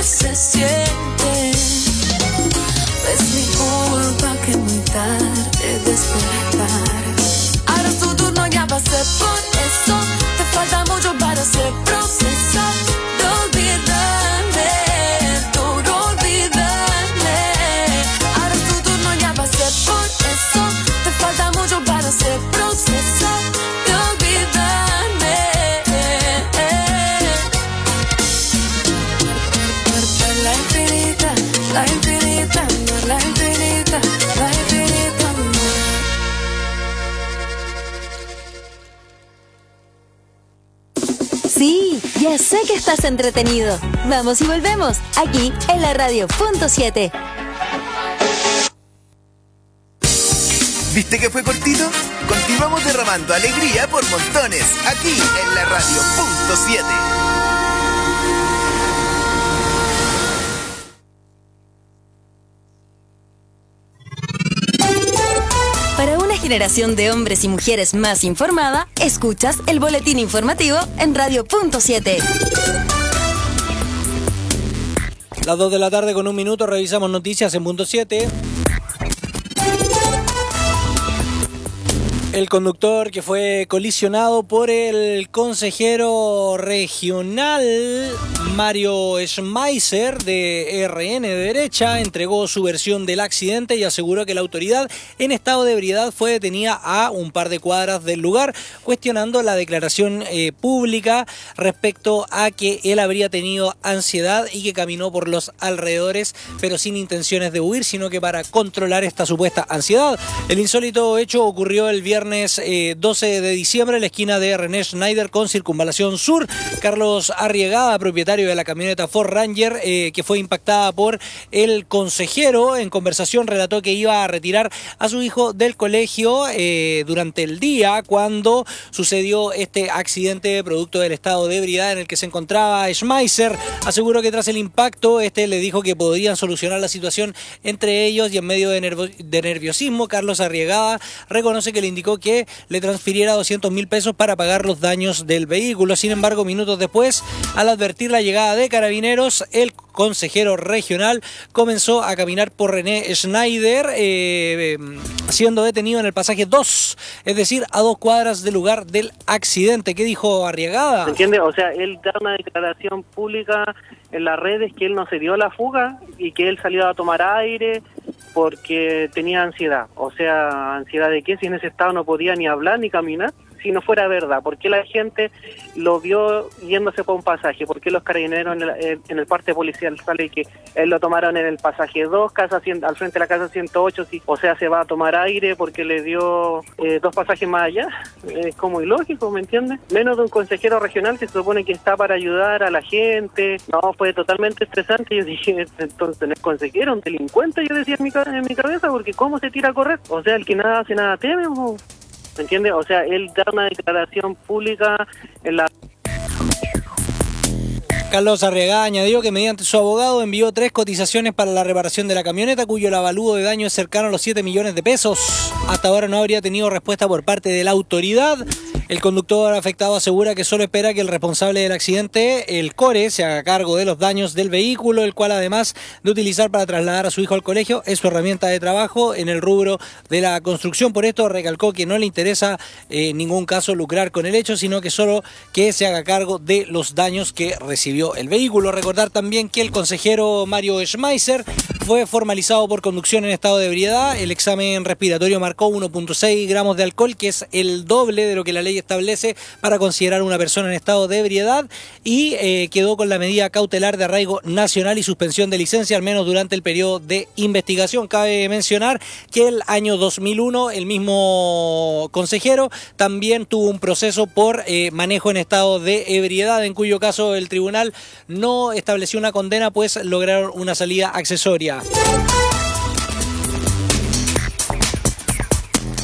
se siente. Es mi culpa que muy tarde despertar. Ahora es tu turno, ya pasé por eso. Te falta mucho para hacer proceso de olvidarme, todo olvidarme. Ahora es tu turno, ya pasé por eso. Te falta mucho para hacer proceso de olvidarme. La infinita, la infinita, la infinita, la infinita. Sí, ya sé que estás entretenido. Vamos y volvemos, aquí en la radio.7. ¿Viste que fue cortito? Continuamos derramando alegría por montones, aquí en la radio.7. Para una generación de hombres y mujeres más informada, escuchas el boletín informativo en radio.7. Las 2 de la tarde con 1 minuto, revisamos noticias en punto 7. El conductor que fue colisionado por el consejero regional Mario Schmeiser de RN de derecha entregó su versión del accidente y aseguró que la autoridad en estado de ebriedad fue detenida a un par de cuadras del lugar, cuestionando la declaración pública respecto a que él habría tenido ansiedad y que caminó por los alrededores, pero sin intenciones de huir, sino que para controlar esta supuesta ansiedad. El insólito hecho ocurrió el viernes 12 de diciembre en la esquina de René Schneider con Circunvalación Sur. Carlos Arriagada, propietario de la camioneta Ford Ranger que fue impactada por el consejero, en conversación relató que iba a retirar a su hijo del colegio durante el día cuando sucedió este accidente producto del estado de ebriedad en el que se encontraba Schmeiser. Aseguró que tras el impacto le dijo que podrían solucionar la situación entre ellos, y en medio de nerviosismo Carlos Arriagada reconoce que le indicó que le transfiriera 200.000 pesos para pagar los daños del vehículo. Sin embargo, minutos después, al advertir la llegada de carabineros, el consejero regional comenzó a caminar por René Schneider, siendo detenido en el pasaje 2, es decir, a 2 cuadras del lugar del accidente. ¿Qué dijo Arriagada? ¿Me entiende? O sea, él da una declaración pública en las redes que él no se dio la fuga y que él salió a tomar aire porque tenía ansiedad. O sea, ¿ansiedad de qué? Si en ese estado no podía ni hablar ni caminar. Si no fuera verdad, ¿por qué la gente lo vio yéndose por un pasaje? ¿Por qué los carabineros en el parte policial sale que él lo tomaron en el pasaje 2, al frente de la casa 108? Sí. O sea, se va a tomar aire porque le dio 2 pasajes más allá. Es como ilógico, ¿me entiendes? Menos de un consejero regional que se supone que está para ayudar a la gente. No, fue totalmente estresante. Yo dije, entonces no es consejero, un delincuente, yo decía en mi cabeza, porque ¿cómo se tira a correr? O sea, el que nada hace nada teme, ¿o? ¿Me entiende? O sea, él da una declaración pública en la... Carlos Arriagada añadió que mediante su abogado envió 3 cotizaciones para la reparación de la camioneta, cuyo avalúo de daño es cercano a los 7 millones de pesos. Hasta ahora no habría tenido respuesta por parte de la autoridad. El conductor afectado asegura que solo espera que el responsable del accidente, el CORE, se haga cargo de los daños del vehículo, el cual, además de utilizar para trasladar a su hijo al colegio, es su herramienta de trabajo en el rubro de la construcción. Por esto recalcó que no le interesa en ningún caso lucrar con el hecho, sino que solo que se haga cargo de los daños que recibió el vehículo. Recordar también que el consejero Mario Schmeiser fue formalizado por conducción en estado de ebriedad. El examen respiratorio marcó 1.6 gramos de alcohol, que es el doble de lo que la ley establece para considerar una persona en estado de ebriedad, y quedó con la medida cautelar de arraigo nacional y suspensión de licencia, al menos durante el periodo de investigación. Cabe mencionar que el año 2001 el mismo consejero también tuvo un proceso por manejo en estado de ebriedad, en cuyo caso el tribunal no estableció una condena, pues lograron una salida accesoria.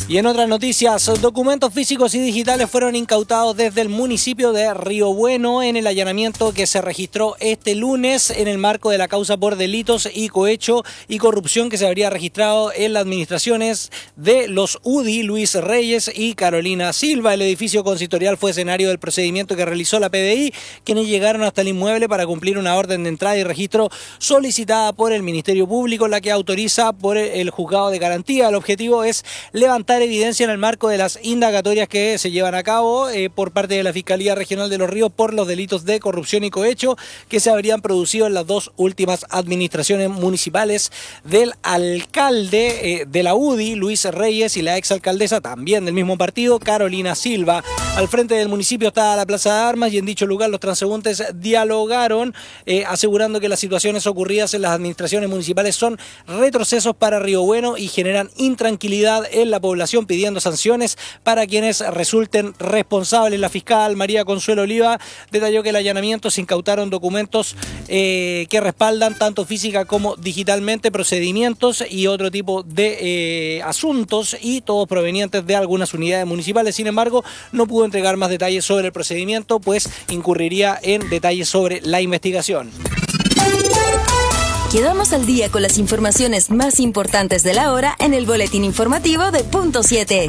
Y en otras noticias, documentos físicos y digitales fueron incautados desde el municipio de Río Bueno en el allanamiento que se registró este lunes en el marco de la causa por delitos y cohecho y corrupción que se habría registrado en las administraciones de los UDI Luis Reyes y Carolina Silva. El edificio consistorial fue escenario del procedimiento que realizó la PDI, quienes llegaron hasta el inmueble para cumplir una orden de entrada y registro solicitada por el Ministerio Público, la que autoriza por el Juzgado de Garantía. El objetivo es levantar evidencia en el marco de las indagatorias que se llevan a cabo por parte de la Fiscalía Regional de Los Ríos por los delitos de corrupción y cohecho que se habrían producido en las dos últimas administraciones municipales del alcalde de la UDI, Luis Reyes, y la exalcaldesa también del mismo partido, Carolina Silva. Al frente del municipio está la Plaza de Armas y en dicho lugar los transeúntes dialogaron asegurando que las situaciones ocurridas en las administraciones municipales son retrocesos para Río Bueno y generan intranquilidad en la población, pidiendo sanciones para quienes resulten responsables. La fiscal María Consuelo Oliva detalló que el allanamiento se incautaron documentos que respaldan tanto física como digitalmente procedimientos y otro tipo de asuntos, y todos provenientes de algunas unidades municipales. Sin embargo, no pudo entregar más detalles sobre el procedimiento, pues incurriría en detalles sobre la investigación. Quedamos al día con las informaciones más importantes de la hora en el boletín informativo de Punto 7.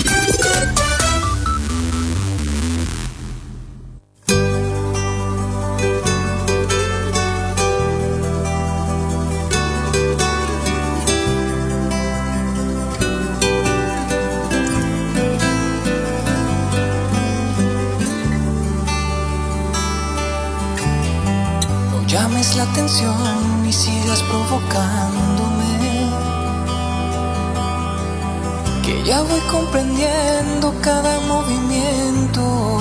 No llames la atención y sigas provocándome, que ya voy comprendiendo cada movimiento.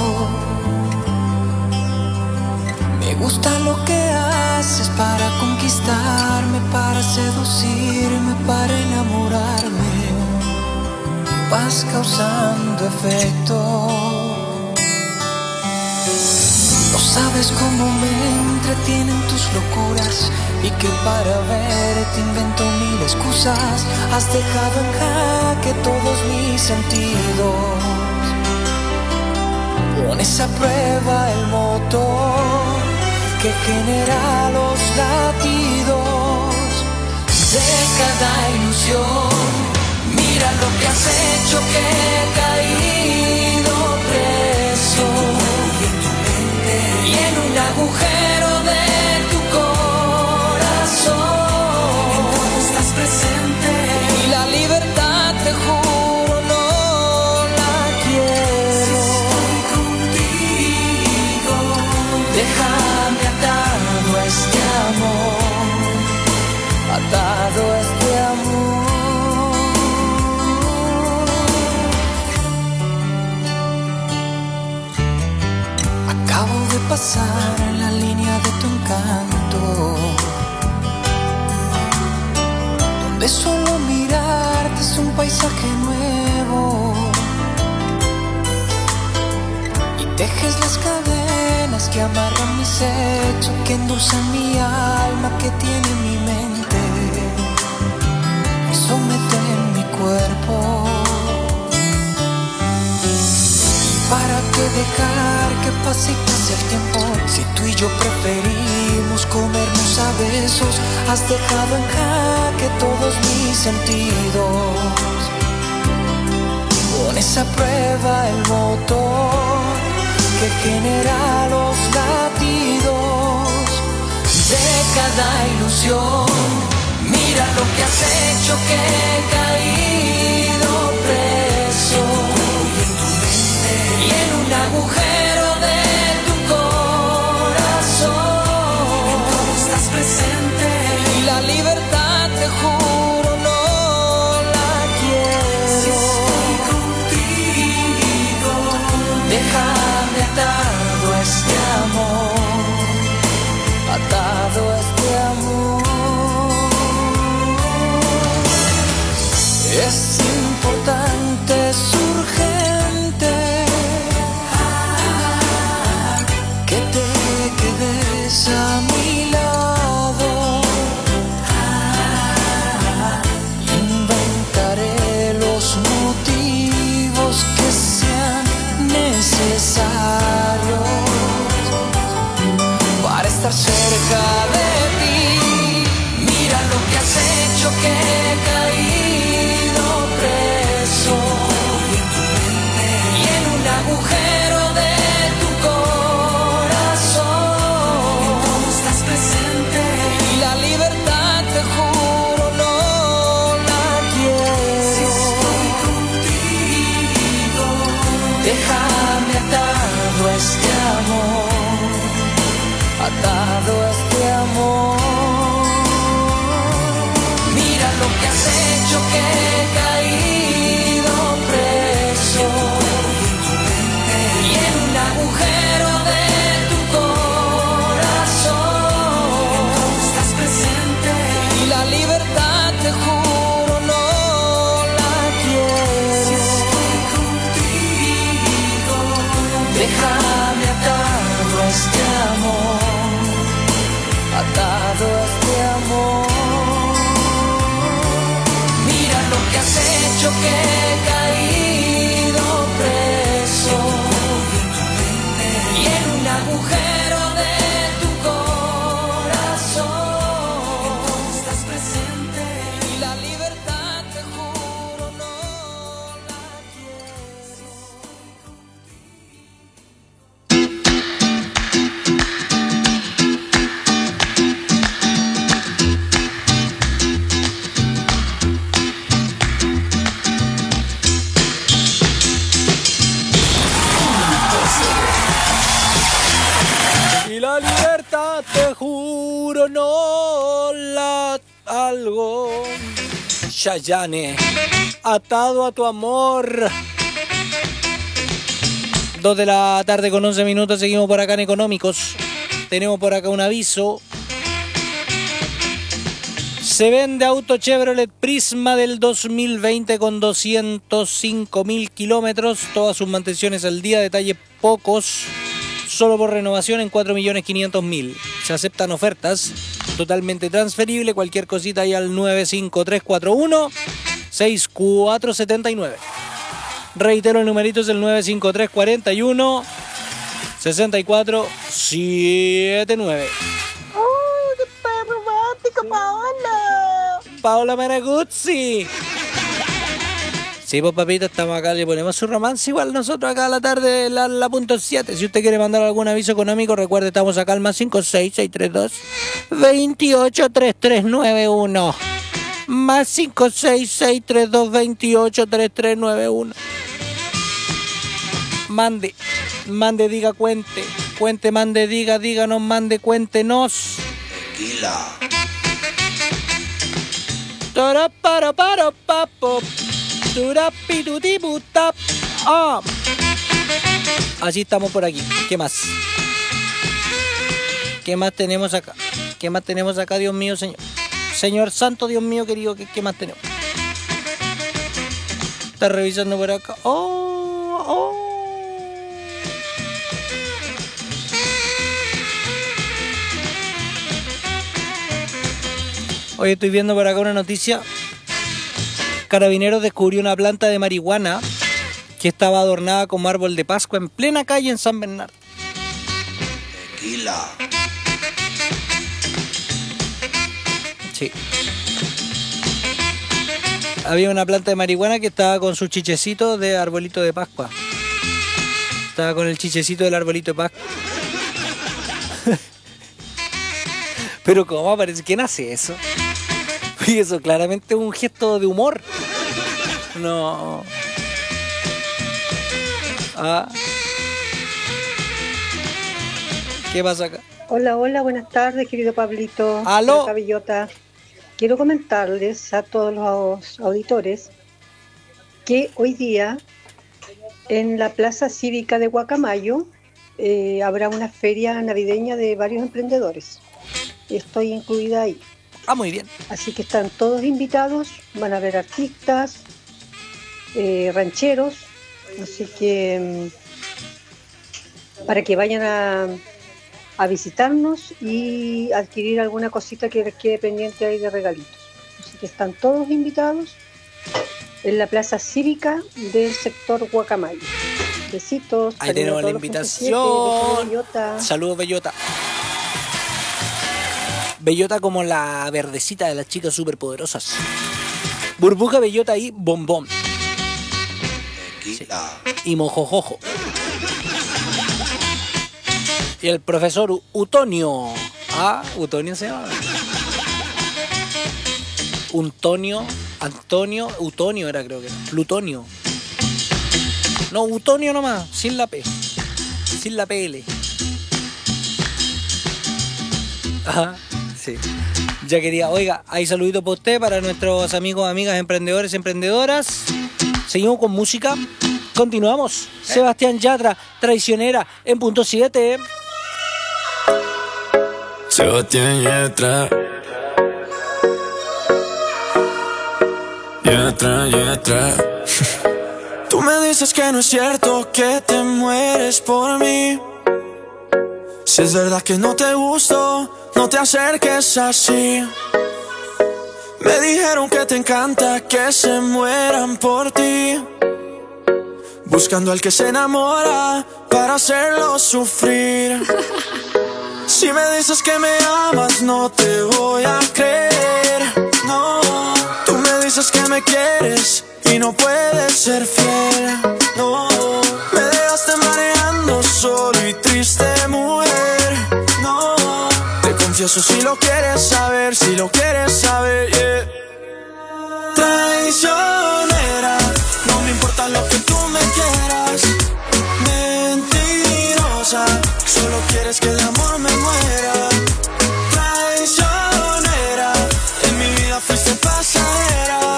Me gusta lo que haces para conquistarme, para seducirme, para enamorarme. Vas causando efecto. No sabes cómo me entretienen tus locuras y que para verte invento mil excusas. Has dejado en jaque todos mis sentidos. Pones a prueba el motor que genera los latidos de cada ilusión. Mira lo que has hecho, que he caído preso y en un agujero de tu corazón. En todo estás presente y la libertad, te juro, no la quiero. Si estoy contigo, déjame atado a este amor, atado a este amor. Acabo de pasar en la línea de tu encanto, donde solo mirarte es un paisaje nuevo, y tejes las cadenas que amarran mis hechos, que endulzan mi alma, que tiene mi mente, me someten mi cuerpo. ¿Para qué dejar que pase y pase el tiempo? Si tú y yo preferimos comernos a besos. Has dejado en jaque todos mis sentidos. Pones a prueba el motor que genera los latidos de cada ilusión. Mira lo que has hecho, que he caído preso y en un agujero de tu corazón. En todo estás presente y la libertad, te juro, no la quiero. Si estoy contigo, déjame atado a este amor, atado a este amor. Es importante, es urgente que te quedes a mi lado. Inventaré los motivos te juro no la quiero. Si estoy contigo, déjame atado a este amor, atado a este amor. Mira lo que has hecho, que he caído preso y en un agujero de tu corazón estás presente, y la libertad te juro no la quiero. Si estoy contigo, déjame atado a este amor, atado a este amor. Mira lo que has hecho, que he caído preso y en un agujero de tu corazón estás presente, y la libertad te juro no la quiero. Y la libertad, te juro, no la algo. Chayanne, atado a tu amor. 2 de la tarde con 11 minutos, seguimos por acá en Económicos. Tenemos por acá un aviso. Se vende auto Chevrolet Prisma del 2020 con 205.000 kilómetros. Todas sus mantenciones al día, detalles pocos. Solo por renovación en 4.500.000. Se aceptan ofertas. Totalmente transferible. Cualquier cosita ahí al 95341-6479. Reitero, el numerito es el 95341-6479. ¡Oh, qué romántico, Paola! Paola Maraguzzi. Sí, pues papito, estamos acá, le ponemos su romance igual nosotros acá a la tarde, la punto 7. Si usted quiere mandar algún aviso económico, recuerde, estamos acá al más 56632-283391. Más 56632-283391. Mande, diga, cuente, mande, diga, díganos, mande, cuéntenos. Tequila. Así estamos por aquí. ¿Qué más? ¿Qué más tenemos acá? ¿Qué más tenemos acá, Dios mío, Señor? Señor Santo, Dios mío querido, ¿qué más tenemos? Está revisando por acá. ¡Oh! Hoy estoy viendo por acá una noticia. Carabineros descubrió una planta de marihuana que estaba adornada como árbol de Pascua en plena calle en San Bernardo. Tequila. Sí. Había una planta de marihuana que estaba con su chichecito de arbolito de Pascua. Estaba con el chichecito del arbolito de Pascua. Pero ¿cómo aparece? ¿Quién hace eso? Y eso claramente es un gesto de humor. No. Ah. ¿Qué pasa acá? Hola, buenas tardes, querido Pablito. ¿Aló? Acá Bellota. Quiero comentarles a todos los auditores que hoy día en la Plaza Cívica de Guacamayo habrá una feria navideña de varios emprendedores. Estoy incluida ahí. Ah, muy bien. Así que están todos invitados, van a haber artistas, rancheros, así que para que vayan a visitarnos y adquirir alguna cosita que les quede pendiente ahí de regalitos. Así que están todos invitados en la Plaza Cívica del sector Guacamayo. Besitos. Ahí tenemos la invitación. Saludos, Bellota. Bellota como la verdecita de las chicas superpoderosas. Burbuja, Bellota y Bombón. Sí. Y Mojojojo. Y el profesor Utonio. Ah, Utonio se llama. Utonio era, creo que era. Plutonio. No, Utonio nomás, sin la P. Sin la PL. Ajá, sí. Ya quería, oiga, hay saludito para usted, para nuestros amigos, amigas, emprendedores, emprendedoras. Seguimos con música. Continuamos. Sebastián Yatra, Traicionera, en punto 7. Sebastián Yatra. Yatra. Tú me dices que no es cierto que te mueres por mí. Si es verdad que no te gusto, no te acerques así. Me dijeron que te encanta que se mueran por ti, buscando al que se enamora para hacerlo sufrir. Si me dices que me amas, no te voy a creer. No, tú me dices que me quieres y no puedes ser fiel. No, me dejaste mareando solo y triste, mujer. No, te confieso si lo quieres saber, yeah. Traicionera, no me importa lo que tú me quieras. Mentirosa, solo quieres que de amor me muera. Traicionera, en mi vida fuiste pasajera.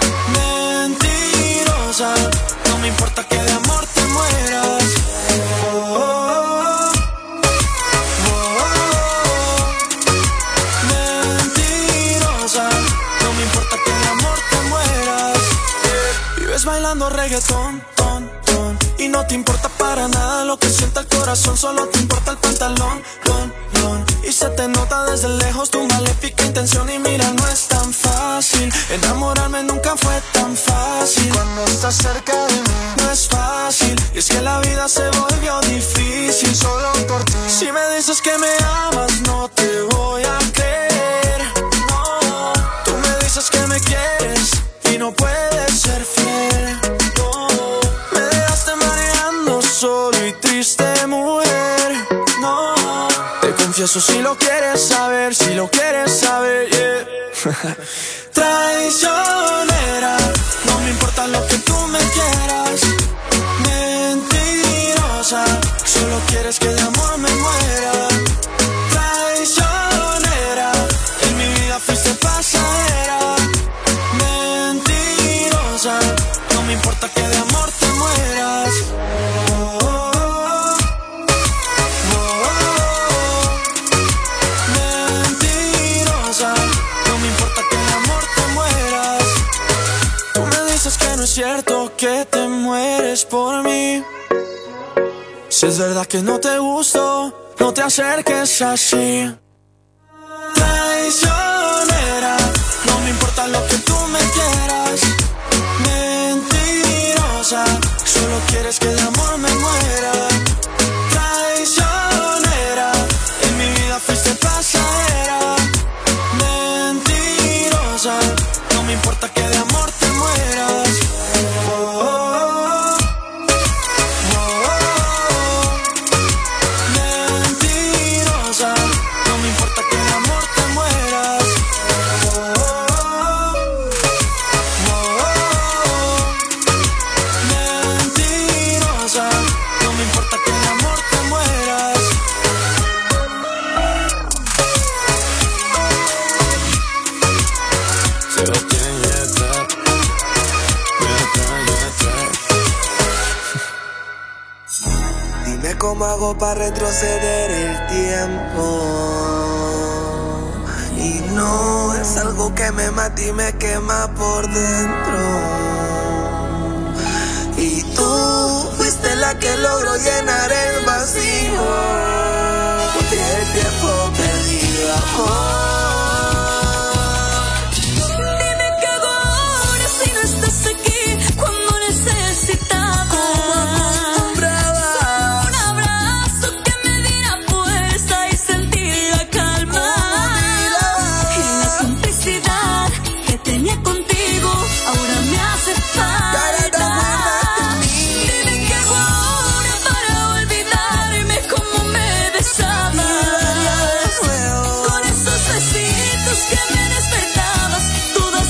Mentirosa, no me importa que de amor te mueras. Mentirosa, no me importa que de amor te mueras. Vives bailando reggaetón, y no te importa para nada lo que sienta el corazón. Solo te importa el pantalón, y se te nota desde lejos tu maléfica intención. Y mira, no es tan fácil, enamorarme nunca fue tan fácil. Cuando estás cerca de mí no es fácil, y es que la vida se volvió difícil solo por ti. Si me dices que me amas, no te voy a creer. No, tú me dices que me quieres y no puedes ser fiel. Solo y triste, mujer. No, te confieso si lo quieres saber, yeah. Traicionera, no me importa lo que tú me quieras. Mentirosa, solo quieres que de amor me muera. Traicionera, en mi vida fuiste pasajera. Mentirosa, no me importa que de amor te mueras. No es cierto que te mueres por mí. Si es verdad que no te gusto, no te acerques así. Traicionera, no me importa lo que tú me quieras. Mentirosa, solo quieres que de amor me muera. Traicionera, en mi vida fuiste pasajera. Mentirosa, no me importa que de amor te mueras. Mentirosa, no me importa que de amor te mueras. Mentirosa, no me importa que de amor te mueras. Sebastián Yatra. Dime cómo hago para retroceder el tiempo. Y no es algo que me mata y me quema por dentro. Y tú fuiste la que logró llenar el vacío del tiempo perdido, amor. Con esos besitos que me despertabas, todas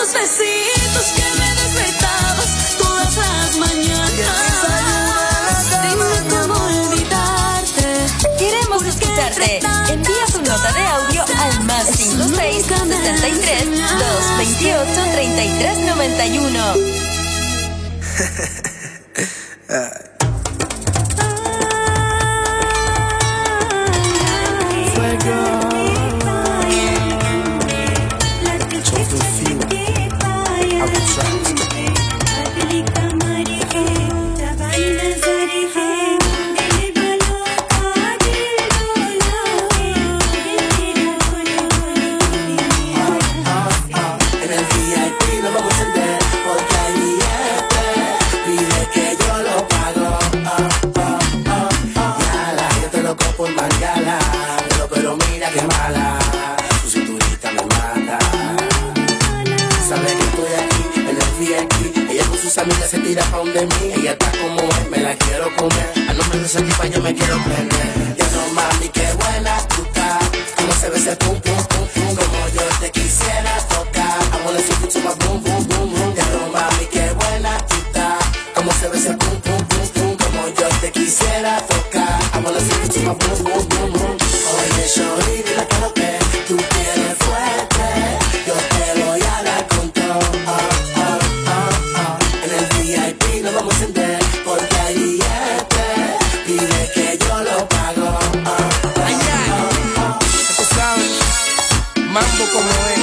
Esos besitos que me despertabas todas las mañanas. Dime cómo olvidarte. Queremos escucharte. Envía tu nota de audio al más 56 63 228 33 91. Amiga se tira pa' donde mí, ella está como es, me la quiero comer. A nombre de esa tipa yo me quiero prender. Ya no mami, qué buena tú estás. Como se ve ese pum pum pum pum, como yo te quisiera tocar. I wanna see you to my boom boom boom boom. Ya no mami, qué buena tú estás. Como se ve ese pum pum pum pum, como yo te quisiera tocar. I wanna see you to my boom boom boom boom. Oye, shorty, dile que lo que tú tienes fuerte, yo te voy a dar con todo. Nos vamos a encender porque hay billetes. Pide que yo lo pago. Tú sabes, mambo como es.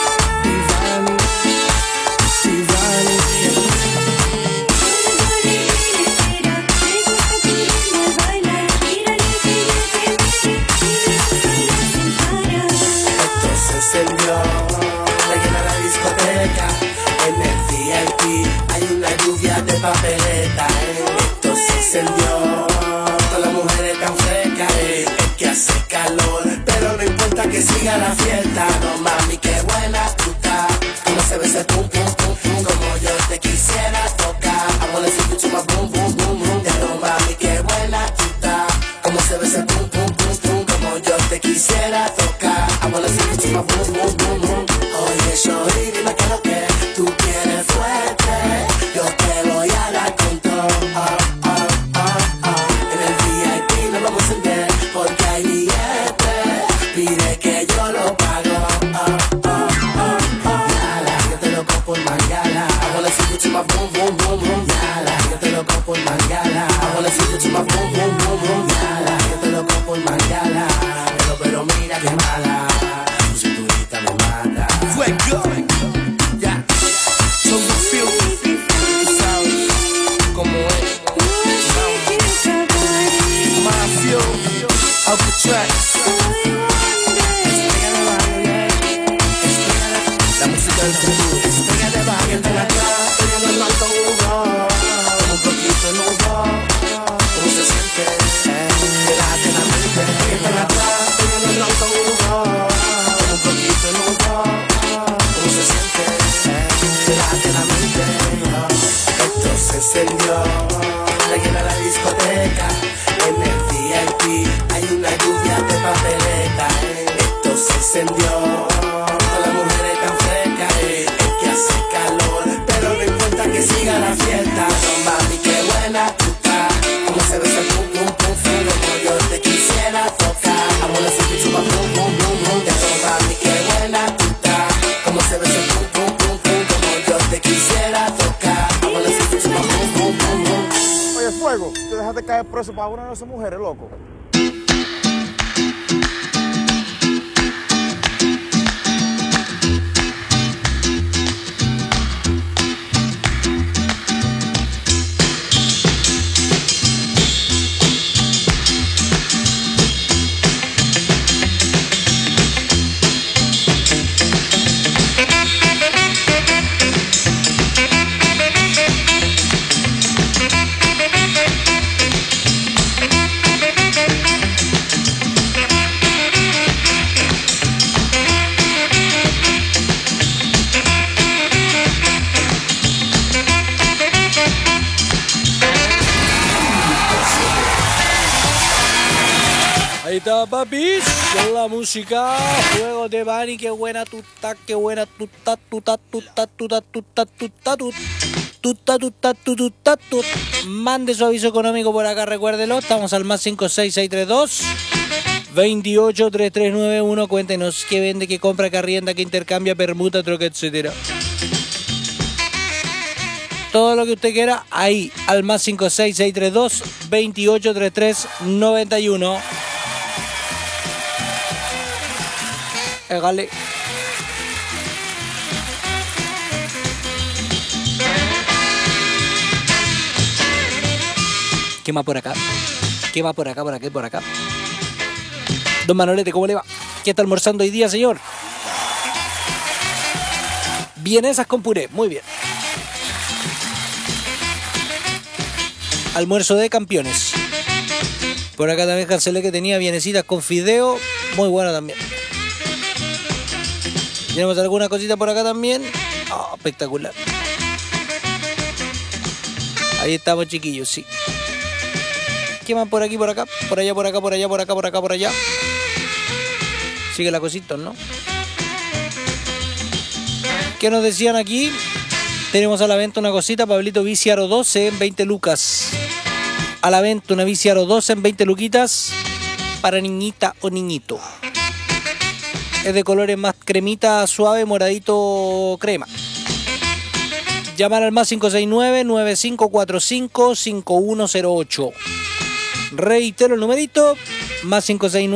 Esto se encendió, la llena la discoteca. En el VIP hay una lluvia de papeleta. Esto se encendió, todas las mujeres tan frescas. Es que hace calor, pero no importa que siga la fiesta. No mami, qué buena tú estás. Como se ve ese pum pum pum pum, como yo te quisiera tocar. I wanna see you to my boom boom boom boom. No mami, qué buena tú estás. Como se ve ese pum pum pum pum, como yo te quisiera tocar. I wanna see you to my boom boom boom boom. Oye, shorty, dime que lo que tú tienes fuerte, yo te voy a dar con todo. En el VIP nos vamos a encender porque hay billetes. Pide que yo lo pago. Yala, yo te lo compro por Mangala. I wanna see you to my boom boom boom boom. Yala, yo te lo compro por Mangala. I wanna see you to my boom boom boom boom. Yala, yo te lo compro por Mangala. Pero mira que mala, tu cinturita me mata. Fuego. Ya. Son the feel. Tú sabes cómo es. Mafio. Alcatraz. La música del futuro. Estrella de barrio entre la cara, teniendo el alto uno. Como un poquito en uno. ¿Cómo se siente? Quédate en la mente. Entre la cara, teniendo el alto uno. Como un poquito en uno. ¿Cómo se siente? Quédate en la mente. Esto se encendió, la llena la discoteca. En el VIP hay una lluvia de papeleta. Esto se encendió, todas las mujeres tan frescas. Es que hace calor, pero no importa que siga la fiesta. No mami, qué buena tú estás. Como se ve ese pum pum pum pum, como yo te quisiera tocar. I wanna see you to my boom boom boom boom. No mami, qué buena tú estás. Como se ve ese pum pum pum pum, como yo te quisiera tocar. I wanna see you to my boom boom boom boom. Oye, Fuego, te dejaste caer preso para una de esas mujeres, loco. está, papis, con la música. Juegos de Bani, qué buena tú estás, qué buena tú estás, tú estás, tú estás, tú estás, tú estás, tú estás, tú estás. Mande su aviso económico por acá, recuérdelo. Estamos al más 56632 283391. Cuéntenos qué vende, qué compra, qué arrienda, qué intercambia, permuta, troca, etcétera. Todo lo que usted quiera, ahí, al más 56632 283391. Égale. ¿Qué más por acá? ¿Qué va por acá, por aquí, por acá? Don Manolete, ¿cómo le va? ¿Qué está almorzando hoy día, señor? Vienesas con puré, muy bien. Almuerzo de campeones. Por acá también cancelé que tenía vienesitas con fideo, muy bueno también. ¿Tenemos alguna cosita por acá también? Oh, espectacular. Ahí estamos, chiquillos, sí. ¿Qué más por aquí, por acá? Por allá, por acá, por allá, por acá, por acá, por allá. Sigue la cosita, ¿no? ¿Qué nos decían aquí? Tenemos a la venta una cosita, Pablito Bici Aro 12 en 20 lucas. A la venta una Bici Aro 12 en 20 luquitas para niñita o niñito. Es de colores más cremita, suave, moradito, crema. Llamar al más 569-9545-5108. Reitero el numerito, más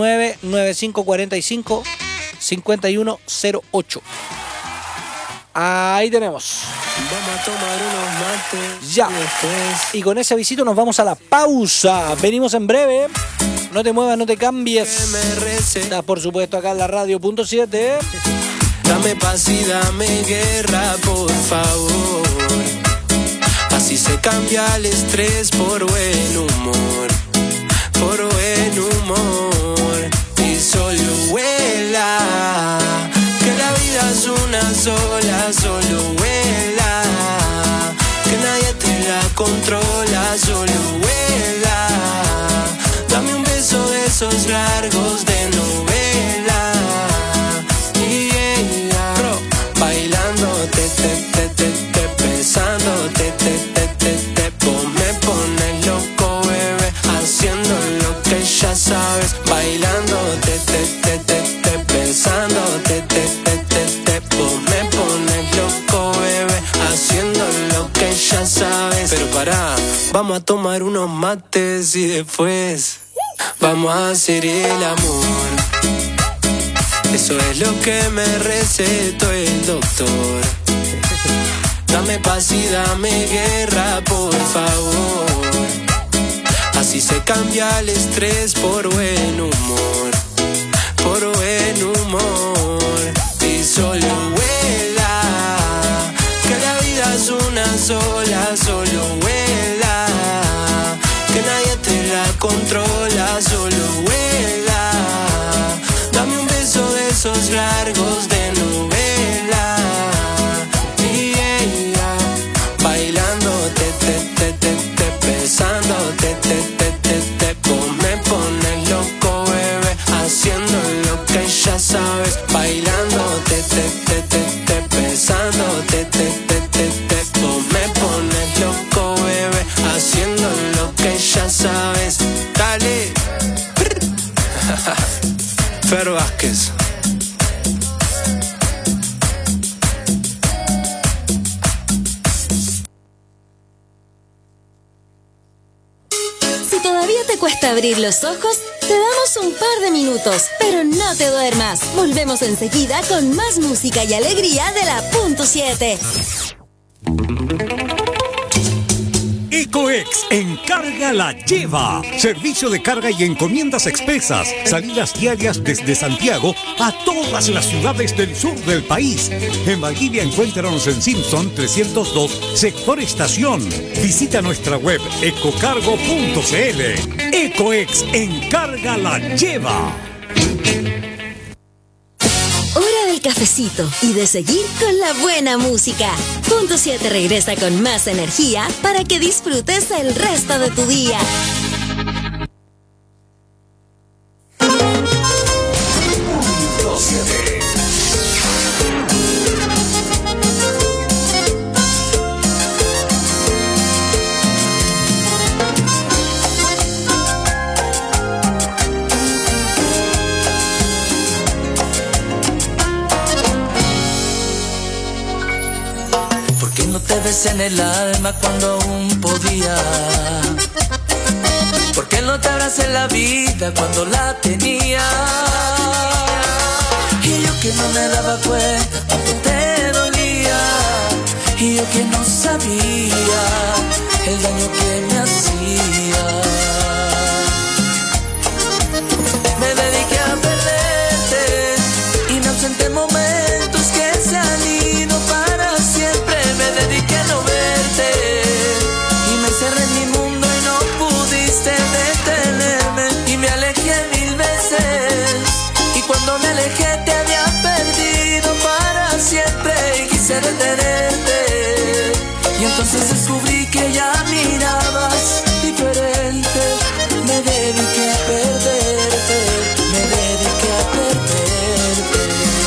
569-9545-5108. Ahí tenemos. Vamos a tomar unos mates. Ya. Y con ese avisito nos vamos a la pausa. Venimos en breve. No te muevas, no te cambies. Estás por supuesto acá en la radio.7. Dame paz y dame guerra, por favor. Así se cambia el estrés por buen humor. Por buen humor. Y solo vuela. Que la vida es una sola, solo vuela. Que nadie te la controla, solo vuela. Dame un beso de esos largos de novela. Bailándote, besándote, me pones loco, bebé. Haciendo lo que ya sabes. Bailándote, besándote, me pones loco, bebé. Haciendo lo que ya sabes. Pero pará, vamos a tomar unos mates y después vamos a hacer el amor. Eso es lo que me recetó el doctor. Dame paz y dame guerra, por favor. Así se cambia el estrés por buen humor. Por buen humor. Y solo vuela. Que la vida es una sola, solo vuela. Que nadie te la controla, solo vuela. Dame un beso de esos largos de novela. Bailándote, besándote, me pones loco, bebé. Haciendo lo que ya sabes. Bailándote, besándote, me pones loco, bebé. Haciendo lo que ya sabes. Dale. Fer Vázquez. Si todavía te cuesta abrir los ojos, te damos un par de minutos, pero no te duermas. Volvemos enseguida con más música y alegría de la .7. Ecoex Encarga la Lleva. Servicio de carga y encomiendas expresas. Salidas diarias desde Santiago a todas las ciudades del sur del país. En Valdivia encuéntranos en Simpson 302, sector Estación. Visita nuestra web ecocargo.cl. Ecoex Encarga la Lleva. Hora del cafecito y de seguir con la buena música. .7 regresa con más energía para que disfrutes el resto de tu día. ¿Por qué no te besé en el alma cuando aún podía? ¿Por qué no te abracé en la vida cuando la tenía? Y yo que no me daba cuenta cuando te dolía, y yo que no sabía el daño que me hacía. Me dediqué a perderte y me ausenté en momentos que se han ido para siempre. Me dediqué a no verte y me encerré en mi mundo y no pudiste detenerme. Y me alejé 1000 veces y cuando me alejé te había perdido para siempre. Y quise detenerte y entonces descubrí que ya mirabas diferente. Me dediqué a perderte, me dediqué a perderte.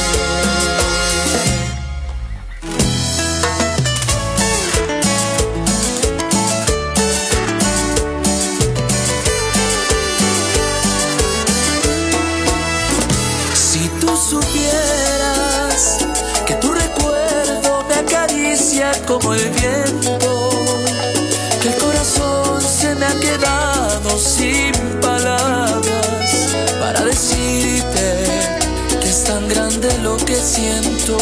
Si tú supieras que tu recuerdo me acaricia como el viento, que el corazón se me ha quedado sin palabras para decirte que es tan grande lo que siento.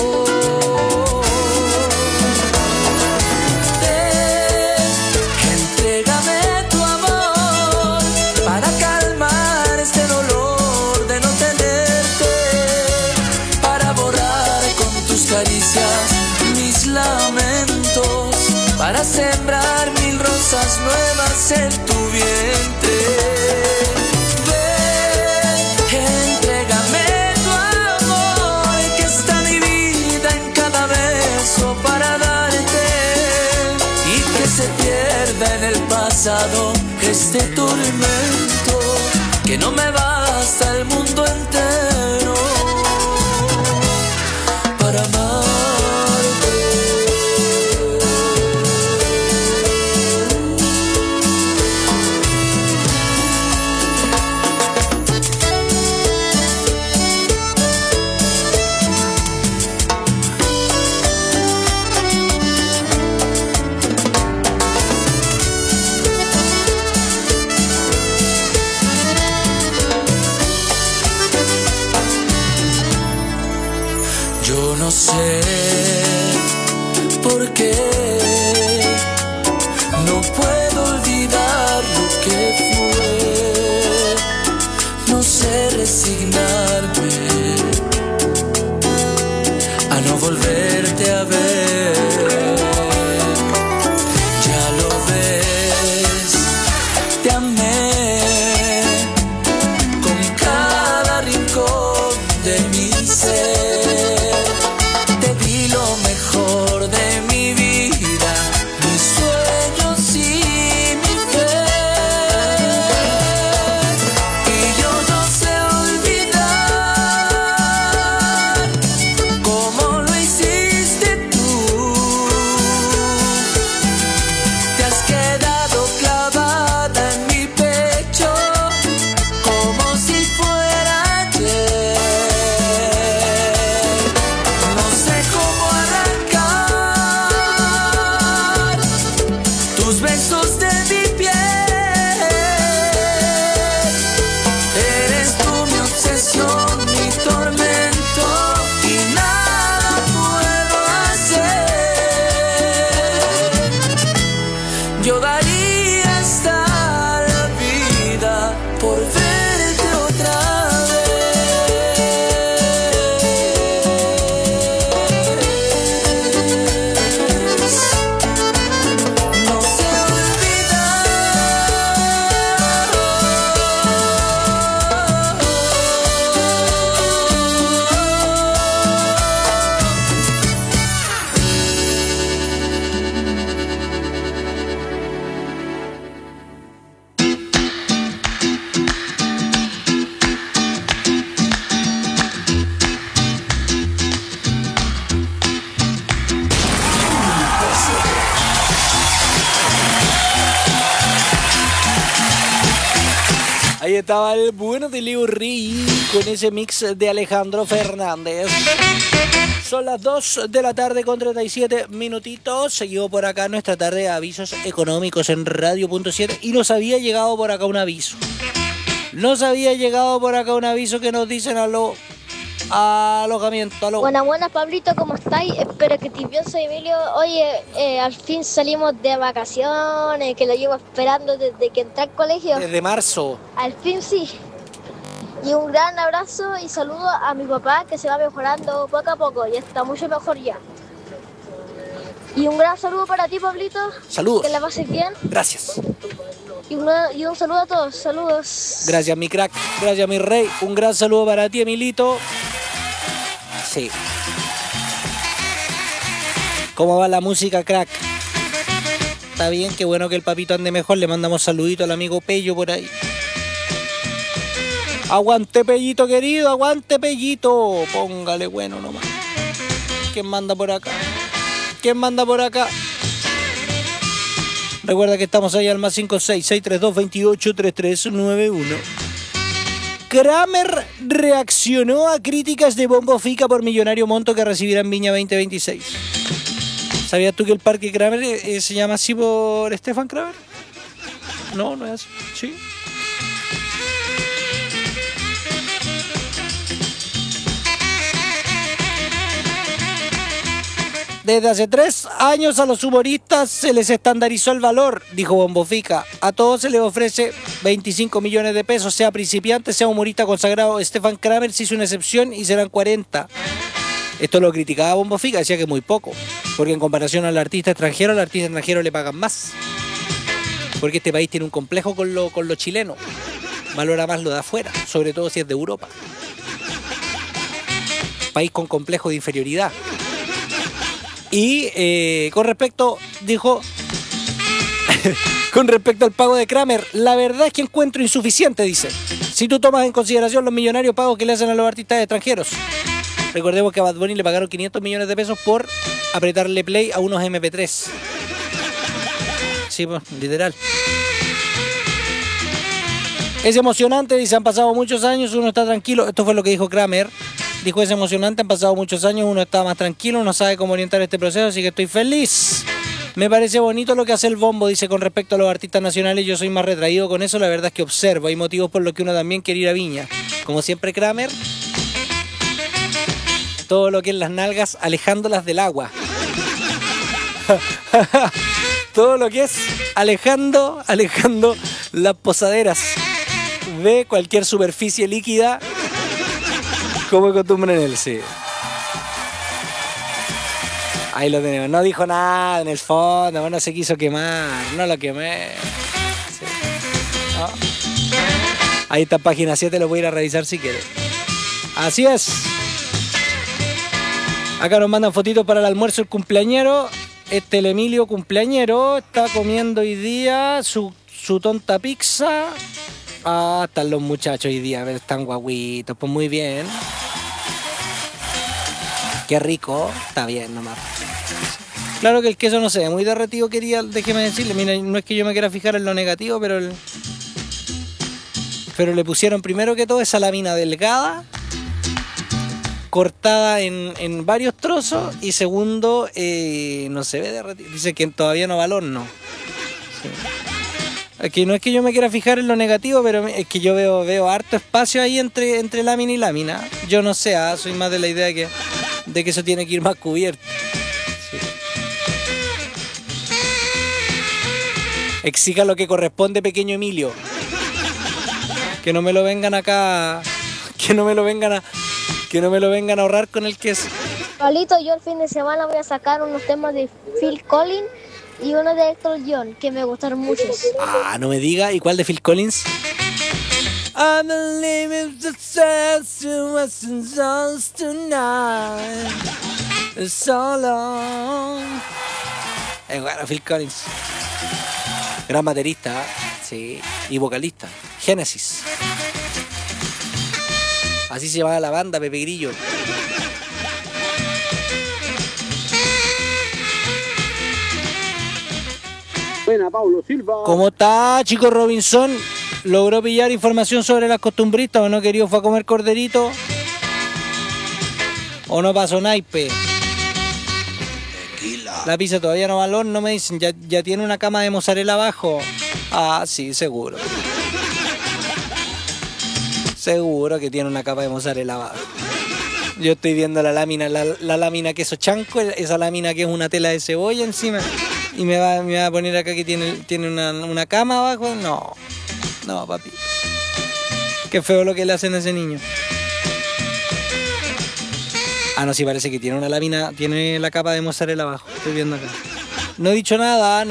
Entrégame tu amor para calmar este dolor de no tenerte, para borrar con tus caricias mis lamentos, para sembrar 1000 rosas nuevas en tu vientre. Ven, entrégame tu amor, que está mi vida en cada beso para darte, y que se pierda en el pasado este tormento, que no me basta el mundo entero para amarte. Yo no sé Ahí estaba el bueno de Leo Rey con ese mix de Alejandro Fernández. Son las 2 de la tarde con 37 minutitos. Seguimos por acá nuestra tarde de avisos económicos en Radio.7 y nos había llegado por acá un aviso. Que nos dicen alojamiento. Aló. Buenas, Pablito, ¿cómo estáis? Espero que estés bien, soy Emilio. Oye, al fin salimos de vacaciones, que lo llevo esperando desde que entré al colegio. Desde marzo. Al fin sí. Y un gran abrazo y saludo a mi papá, que se va mejorando poco a poco, ya está mucho mejor ya. Y un gran saludo para ti, Pablito. Saludos. Que la pases bien. Gracias. Y un saludo a todos, saludos. Gracias, mi crack. Gracias, mi rey. Un gran saludo para ti, Emilito. Sí. ¿Cómo va la música, crack? Está bien, qué bueno que el papito ande mejor. Le mandamos saludito al amigo Pello por ahí. Aguante, Pellito querido, aguante, Pellito. Póngale bueno nomás. ¿Quién manda por acá? Recuerda que estamos ahí al más 56632283391. Kramer reaccionó a críticas de Bombo Fica por millonario monto que recibirá en Viña 2026. ¿Sabías tú que el parque Kramer se llama así por Stefan Kramer? No, no es así. Sí. Desde hace 3 años a los humoristas se les estandarizó el valor, dijo Bombo Fica. A todos se les ofrece 25 millones de pesos, sea principiante, sea humorista consagrado. Stefan Kramer se hizo una excepción y serán 40. Esto lo criticaba Bombo Fica, decía que muy poco, porque en comparación al artista extranjero le pagan más. Porque este país tiene un complejo con lo chileno, valora más lo de afuera, sobre todo si es de Europa. País con complejo de inferioridad. Y con respecto, dijo, con respecto al pago de Kramer, la verdad es que encuentro insuficiente, dice. Si tú tomas en consideración los millonarios pagos que le hacen a los artistas extranjeros. Recordemos que a Bad Bunny le pagaron 500 millones de pesos por apretarle play a unos MP3. Sí, pues, literal. Es emocionante, dice, han pasado muchos años, uno está tranquilo. Esto fue lo que dijo Kramer. Dijo, es emocionante, han pasado muchos años, uno está más tranquilo, uno sabe cómo orientar este proceso, así que estoy feliz. Me parece bonito lo que hace el Bombo, dice, con respecto a los artistas nacionales, yo soy más retraído con eso, la verdad es que observo, hay motivos por los que uno también quiere ir a Viña. Como siempre Kramer, todo lo que es las nalgas, alejándolas del agua. Todo lo que es alejando las posaderas de cualquier superficie líquida, como es costumbre en él, sí. Ahí lo tenemos. No dijo nada en el fondo, no se quiso quemar, no lo quemé. Sí. ¿No? Ahí está página 7, lo voy a ir a revisar si quiere. Así es. Acá nos mandan fotitos para el almuerzo el cumpleañero. El Emilio cumpleañero está comiendo hoy día su tonta pizza. Ah, están los muchachos hoy día, están guaguitos, pues muy bien. Qué rico, está bien nomás. Claro que el queso no se ve muy derretido, déjeme decirle, mira, no es que yo me quiera fijar en lo negativo, pero le pusieron primero que todo esa lámina delgada, cortada en varios trozos, y segundo, no se ve derretido. Dice que todavía no va al horno. Sí. Que no es que yo me quiera fijar en lo negativo, pero es que yo veo harto espacio ahí entre lámina y lámina. Yo no sé, soy más de la idea de que eso tiene que ir más cubierto. Sí. Exija lo que corresponde, pequeño Emilio. Que no me lo vengan acá, que no me lo vengan a ahorrar con el queso. Pablito, yo el fin de semana voy a sacar unos temas de Phil Collins y uno de Elton John, que me gustaron mucho. Ah, no me diga. ¿Y cuál de Phil Collins? I believe in the stars to us and souls tonight. So long. Bueno, Phil Collins. Gran baterista, sí. Y vocalista. Genesis. Así se llamaba la banda, Pepe Grillo. Buena, Paulo Silva. ¿Cómo está, chico Robinson? ¿Logró pillar información sobre las costumbristas o no, querido? ¿Fue a comer corderito? ¿O no pasó naipe? La pizza todavía no va al horno, me dicen. ¿Ya tiene una cama de mozzarella abajo? Ah, sí, seguro. Seguro que tiene una capa de mozzarella abajo. Yo estoy viendo la lámina queso chanco, esa lámina que es una tela de cebolla encima. Y me va a poner acá que tiene una cama abajo. No, papi. Qué feo lo que le hacen a ese niño. Ah, no, sí, parece que tiene una lámina, tiene la capa de mozzarella abajo. Estoy viendo acá. No he dicho nada.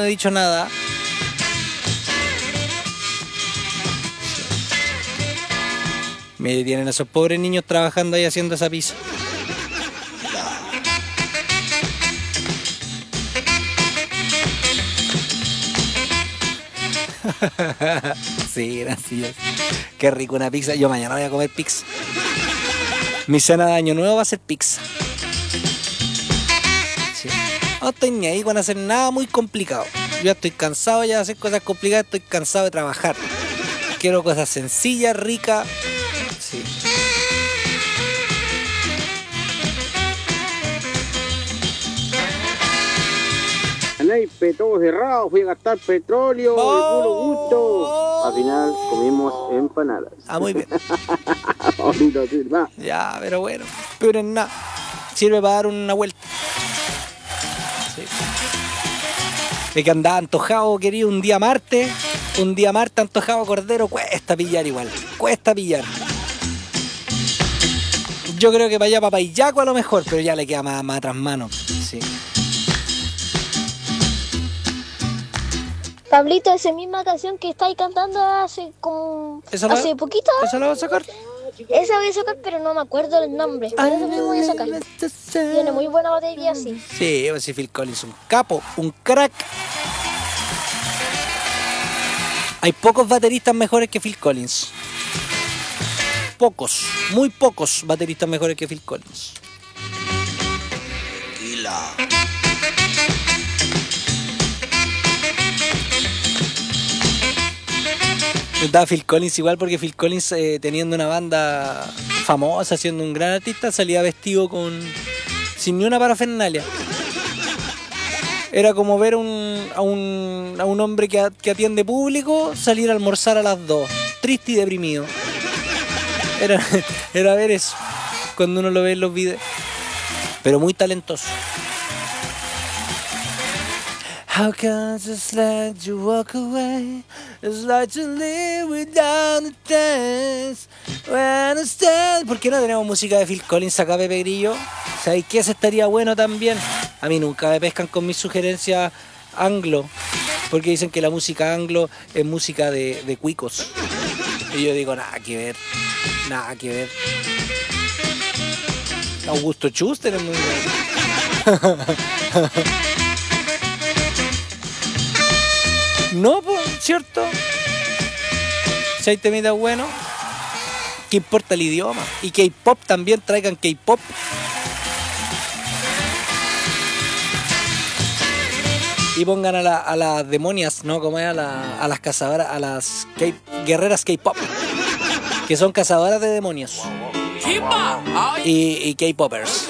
Mire, tienen a esos pobres niños trabajando ahí haciendo esa pizza. Sí, gracias. Qué rico una pizza. Yo mañana voy a comer pizza. Mi cena de año nuevo va a ser pizza. Sí. No estoy ni ahí con hacer nada muy complicado. Yo estoy cansado ya de hacer cosas complicadas. Estoy cansado de trabajar. Quiero cosas sencillas, ricas. Sí. Naipe, todo cerrado, fui a gastar petróleo, de puro gusto. Al final comimos empanadas. Ah, muy bien. Paulito Silva. Ya, pero bueno, pero en nada. Sirve para dar una vuelta. Sí. Es que andaba antojado, querido, un día martes antojado cordero, cuesta pillar igual. Cuesta pillar. Yo creo que para allá, para Payaco a lo mejor, pero ya le queda más atrás mano. Sí. Pablito, esa misma canción que estáis cantando hace poquito. ¿Esa la vas a sacar? Esa voy a sacar, pero no me acuerdo el nombre. Pero esa misma voy a sacar. Tiene muy buena batería, sí. Sí, pues sí, Phil Collins, un capo, un crack. Hay pocos bateristas mejores que Phil Collins. Pocos, muy pocos bateristas mejores que Phil Collins. Da Phil Collins igual, porque Phil Collins teniendo una banda famosa, siendo un gran artista, salía vestido sin ni una parafernalia. Era como ver a un hombre que atiende público salir a almorzar a las 2, triste y deprimido. Era ver eso cuando uno lo ve en los videos, pero muy talentoso. How can I just let you walk away? It's like to live without a dance. When I stand. ¿Por qué no tenemos música de Phil Collins acá, Pepe Grillo? ¿Sabéis qué? Ese estaría bueno también. A mí nunca me pescan con mis sugerencias anglo, porque dicen que la música anglo es música de cuicos. Y yo digo, nada que ver. Augusto Schuster es muy bueno. No, pues, ¿cierto? Si hay temitas buenos, ¿qué importa el idioma? Y K-pop también, traigan K-pop. Y pongan a las demonias, ¿no? Como es a las cazadoras, a las guerreras K-pop, que son cazadoras de demonios. Y K-popers.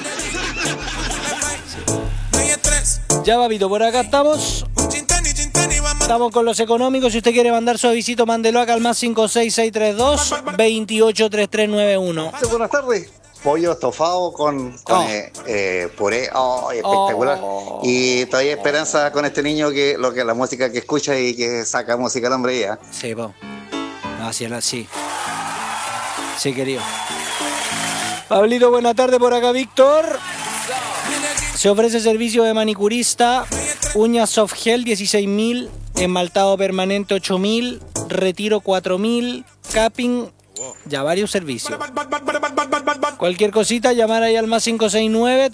Ya, papito, por acá estamos. Estamos con los económicos. Si usted quiere mandar su avisito, mándelo acá al más 56632 283391. Buenas tardes. Pollo estofado con puré, espectacular. Y todavía hay esperanza con este niño que la música que escucha y que saca música al hombre ya. Sí, po. Sí, querido. Pablito, buena tarde, por acá Víctor. Se ofrece servicio de manicurista, uñas soft gel 16.000, esmaltado permanente 8.000, retiro 4.000, capping, ya varios servicios. Cualquier cosita, llamar ahí al más 569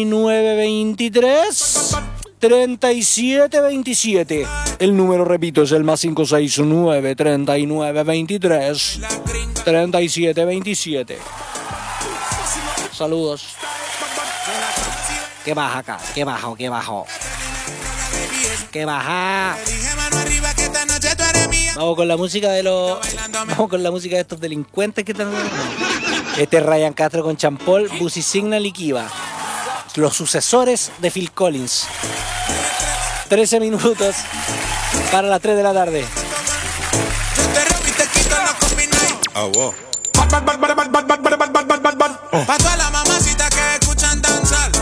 3923 3727. El número, repito, es el más 569 3923 3727. Saludos. ¿Qué baja acá? ¿Qué bajo? ¡Qué baja! Vamos con la música de los... Vamos con la música de estos delincuentes que están... Este es Ryan Castro con Champol, Busy Signal y Kiva. Los sucesores de Phil Collins. 13 minutos para las 3 de la tarde. Oh, wow. Pa' todas las mamacitas que escuchan danzar.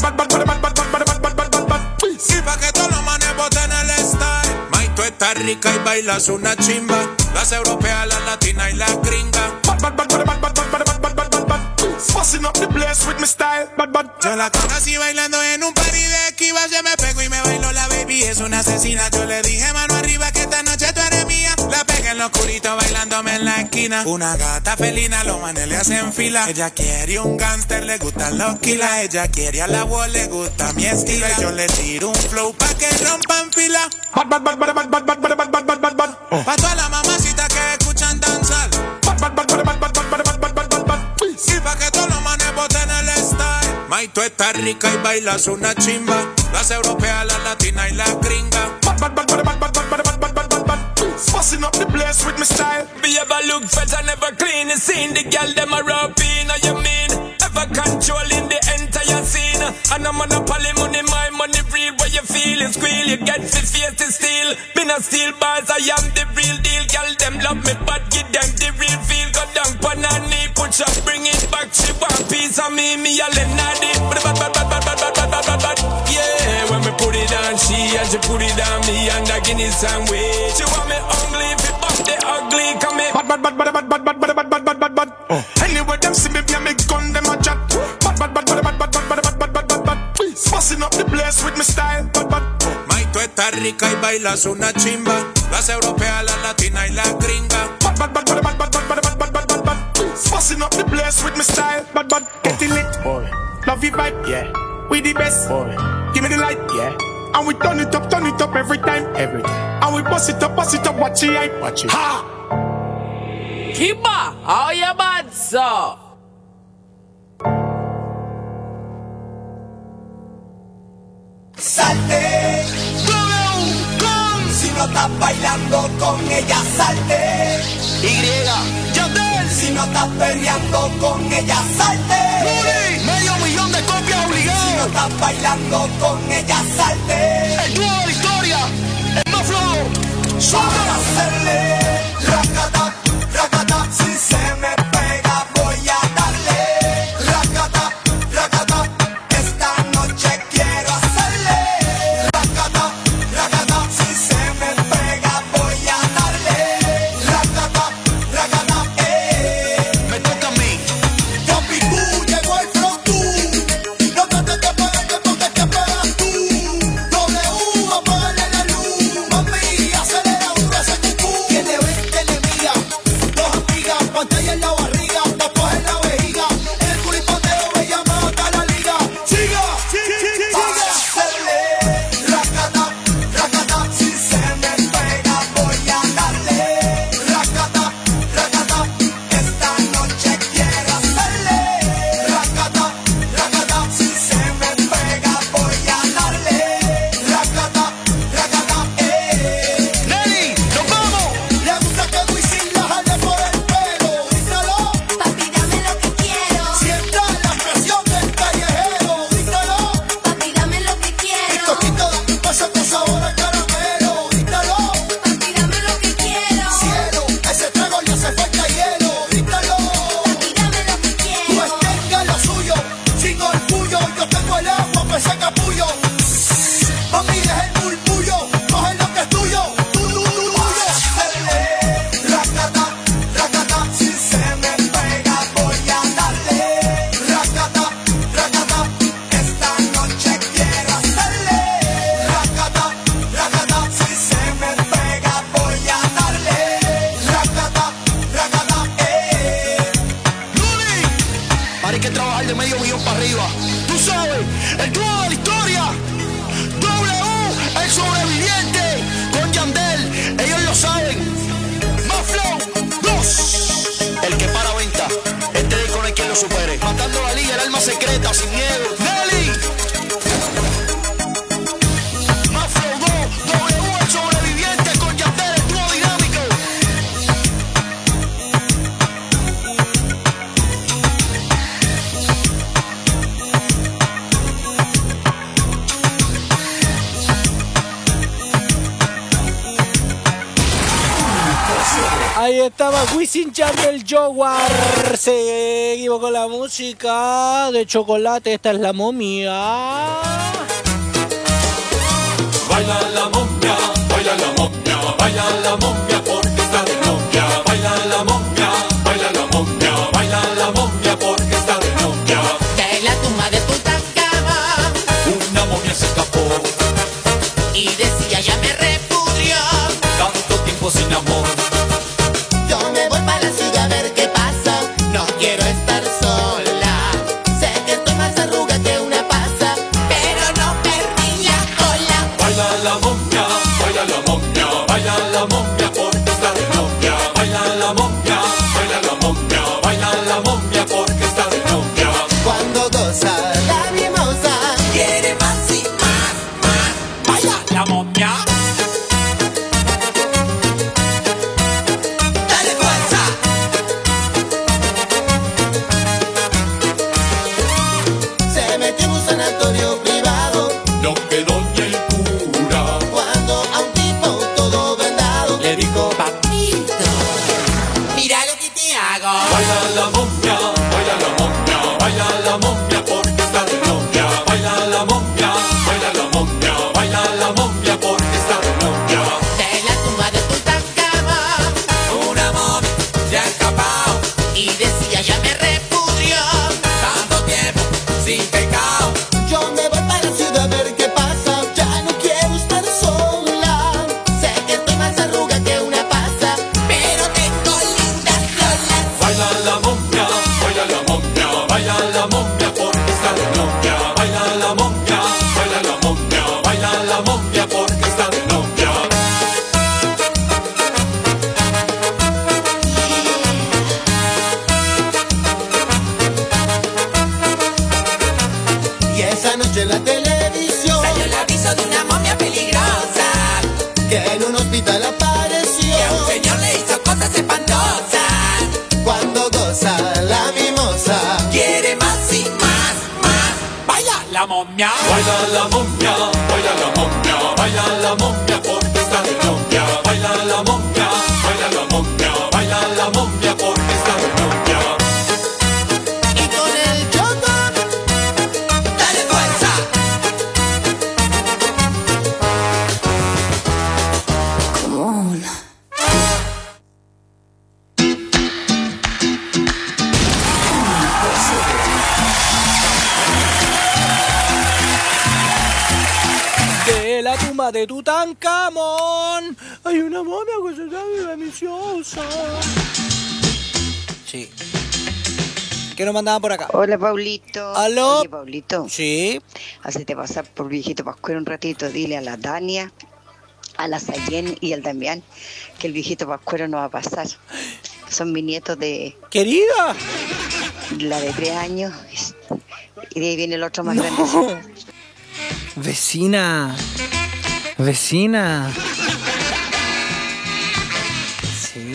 Y pa' que todos los manes boten el style. May, tú estás rica y bailas una chimba. Las europeas, las latinas y las gringas. Busting up the place with my style, Yo la conocí bailando en un party de Kiva. Se me pegó y me bailó la baby, es una asesina. Yo le dije mano arriba que esta noche tú eres mía. La pegué en lo oscurito bailándome en la esquina. Una gata felina, los manes le hacen fila. Ella quiere un gangster, le gustan los kilas. Ella quiere a la wall, le gusta mi estilo. Y yo le tiro un flow pa' que rompan fila. Pa' todas las mamacitas que escuchan danzar. Y pa' que todos los manes boten el style. May, tú estás rica y bailas una chimba. Las europeas, las latinas y las gringas. Busting up the place with my style. Be ever look fresh and never clean. You seen the girl them a rub in, you mean? Ever controlling the entire scene. And I'm on a poly money, my money real. Where you feel it squeal, you get the face to steal. Me not steal bars, I am the real deal. Girl them love me, but give them the real feel. Go down pan her knee, push up, bring it back. She want piece of me a Lenardi. Yeah, when me put it on she and she put it on me and I give it some way. She want me ugly, if it bump the ugly, come me bad. Anyway, them see me, me gun, them a chat. Busting up the place with my style, May, tú estás rica y bailas una chimba. Las europeas, las latinas y las gringas. Busting up the place with my style, Get it lit, boy. Love you vibe, yeah. We the best, boy. Give me the light, yeah. And we turn it up every time. And we bust it up, watch it, watch it. Ha! Kiba, how you bad, sir? Salte, si no estás bailando con ella, salte. Yandel, si no estás peleando con ella, salte. Luli, $500,000 de copias obligadas. Si no estás bailando con ella, salte. El dúo de la historia, el más flojo. Para hacerle racata, racata, si se me pega voy a darle racata, racata, esta noche quiero hacerle racata, racata, si se me pega voy a darle racata, racata, Me toca a mí. Papi, tú llegó el flow tú, no trates de pegarte porque te pegas tú. W, apágale la luz, mami, acelera duro ese cucú. Tiene 20 enemigas, 2 amigas, pantalla en la barriga, tatuaje en la vejiga, en el culipoteo me llama hasta la liga. Siga, para hacerle racata, racata, si se me pega voy a darle racata, racata, esta noche quiero hacerle racata, racata, si se me pega voy a darle racata, racata, Nelly, nos vamos. Le gusta que Wisin la jale por el pelo, díselo. Papi, dame lo que quiero. Sienta la presión del callejero, díselo. Papi, dame lo que quiero. Coquito, dame un paso con sabor a caramelo, díselo. Papi, dame lo que quiero. Cielo, ese trago le hace falta hielo, díselo. Papi, dame lo que quiero. Tú tenga lo suyo, sin orgullo. Yo tengo el agua, pues ese capullo. Papi, deja el murmullo, coge lo que es tuyo. Racata, racata, si se me pega voy a darle racata, racata, esta noche quiero hacerle racata, racata, si se me pega voy a darle racata, racata, Luli, ahora hay que trabajar de $500,000 para arriba. Tú sabes, el dúo de la historia. W, el sobreviviente, con Yandel, ellos lo saben. Más flow, 2, el que para venta. Este disco no hay quien lo supere. Matando la liga, el alma secreta, sin miedo. Nelly, más flow, Ahí estaba Wisin Yandel Jaguar. Seguimos con la música de Chocolate. Esta es La Momia. Baila la momia, baila la momia, baila la momia porque está de novia. Baila la momia, baila la momia, baila la momia porque está de novia. De la tumba de Tutankamón Una momia se escapó y decía ya me repudió. tanto tiempo sin amor. Yo me voy para la ciudad a ver qué pasa. No quiero estar sola. Sé que estoy más arruga que una pasa, pero no perdí la cola. Baila la momia, baila la momia, baila la momia porque está de novia. Baila la momia, baila la momia, baila la momia porque está de novia. Cuando goza la mimosa, quiere más y más, más. Baila la momia. Dale fuerza. Se metió en un sanatorio privado No quedó ni el cura. cuando a un tipo todo vendado Le dijo, papito, mira lo que te hago. baila la momia, baila la momia, baila la momia porque está de novia. Baila la momia, baila la momia, baila la momia porque está de novia. De la tumba de Tutankamón Una momia se ha escapado y decía ya me repudió. tanto tiempo sin pecado. Yo me voy para la ciudad a ver qué pasa. Ya no quiero estar sola. Sé que estoy más arruga que una pasa, pero tengo lindas lolas. Baila la momia, baila la momia, baila la momia porque está de novia. Baila la momia, baila la momia, baila la momia porque está de novia. Y esa noche en la televisión salió el aviso de una momia peligrosa que en un hospital apareció. Que a un señor le hizo cosas espantosas. Cuando goza la mimosa, quiere más y más, más. Baila la momia, baila la momia, baila la momia, baila la momia porque está de novia. Baila la momia, baila la momia, baila la momia porque está de novia. Y con el choco, dale fuerza. Come on. De la tumba de Tutankamón hay una momia que se llama deliciosa. Sí. ¿Qué nos mandaban por acá? Hola, Paulito. ¿Aló? Oye, Paulito. Sí. Hacete pasar por viejito Pascuero un ratito. Dile a la Dania, a la Sayen y al Damián que el viejito Pascuero no va a pasar. Son mis nietos de... ¡Querida! La de 3 años. Y de ahí viene el otro más No. grande. Vecina. Vecina. Sí.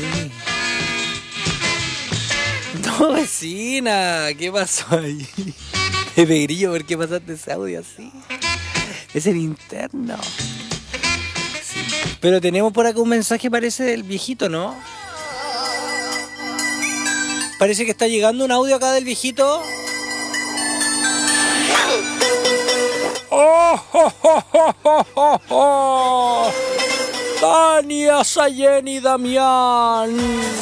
No, vecina. ¿Qué pasó ahí? Pepe Grillo, ¿por qué pasaste ese audio así? Es el interno. Sí. Pero tenemos por acá un mensaje, parece del viejito, ¿no? Parece que está llegando un audio acá del viejito. ¡Oh, oh, oh, oh, oh, oh, oh! Tania, Sayen y Damián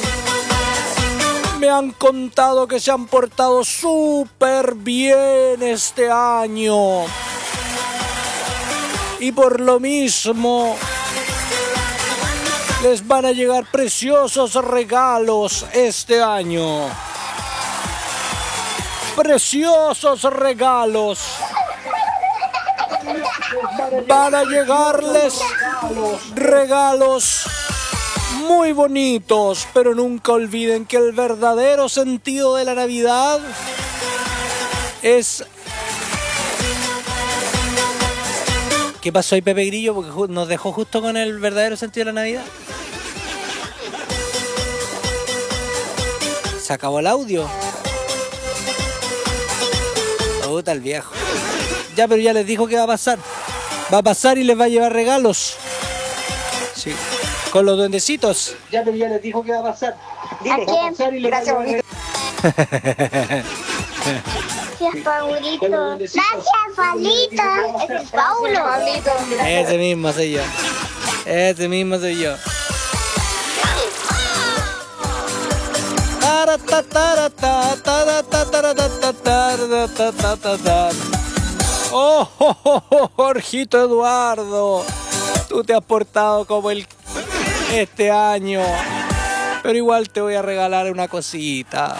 me han contado que se han portado súper bien este año. Y por lo mismo les van a llegar preciosos regalos este año. Preciosos regalos. Van a llegarles regalos muy bonitos, pero nunca olviden que el verdadero sentido de la Navidad es... ¿Qué pasó ahí, Pepe Grillo? Porque nos dejó justo con el verdadero sentido de la Navidad. Se acabó el audio. Puta, el viejo. Ya, pero ya les dijo que va a pasar. Va a pasar y les va a llevar regalos. Sí. Con los duendecitos. Ya, pero ya les dijo que va a pasar. Dile, va a pasar y le gracias, va a bonito. Gracias, Paulito. Gracias, Paulito. Ese es Paulo. Ese mismo soy yo. Ese mismo soy yo. Oh, Jorgito Eduardo, tú te has portado como este año, pero igual te voy a regalar una cosita.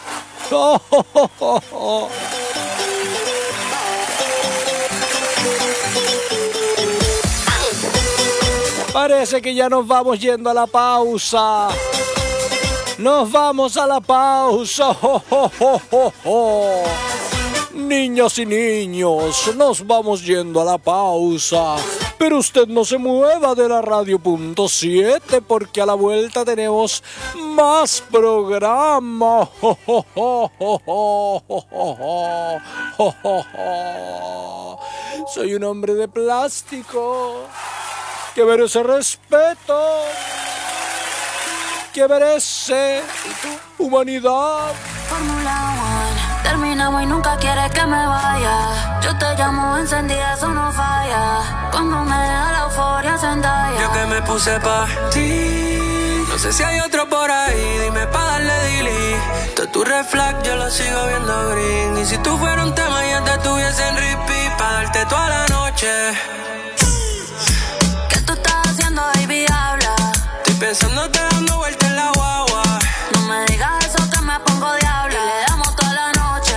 Parece que ya nos vamos yendo a la pausa. Nos vamos a la pausa. Niñas y niños, nos vamos yendo a la pausa. Pero usted no se mueva de la radio.7 porque a la vuelta tenemos más programa. Soy un hombre de plástico que merece respeto, que merece humanidad. Fórmula One, terminamos y nunca quieres que me vaya. Yo te llamo encendida, eso no falla. Cuando me da la euforia se endaya. Yo que me puse pa' ti, no sé si hay otro por ahí, dime pa' darle delete. Todo tu red flag yo lo sigo viendo green. Y si tú fueras un tema ya te tuviese en repeat pa' darte toda la noche. ¿Qué tú estás haciendo, baby? Habla. Estoy pensándote dando vueltas en la guagua. No me digas eso que me pongo diabla. Y le damos toda la noche.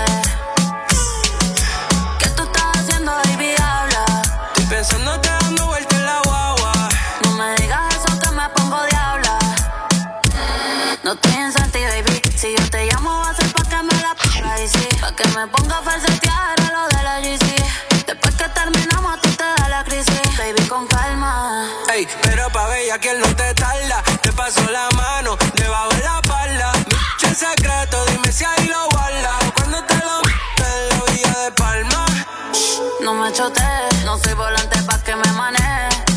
¿Qué tú estás haciendo, baby? Habla. Estoy pensándote dando vueltas en la guagua. No me digas eso que me pongo diabla. No estoy en Santi, baby. Si yo te llamo va a ser pa' que me la ponga y sí. Pa' que me ponga a falsetear a lo de la GC. Después que terminamos a ti te da la crisis. Baby, con calma. Ey, pero pa' bella que él no te tarda. Te paso la mano debajo de la espalda. Mucho secreto, dime si ahí lo guarda. Cuando te lo en la orilla de Palma. No me chotees, no soy volante pa' que me manejes.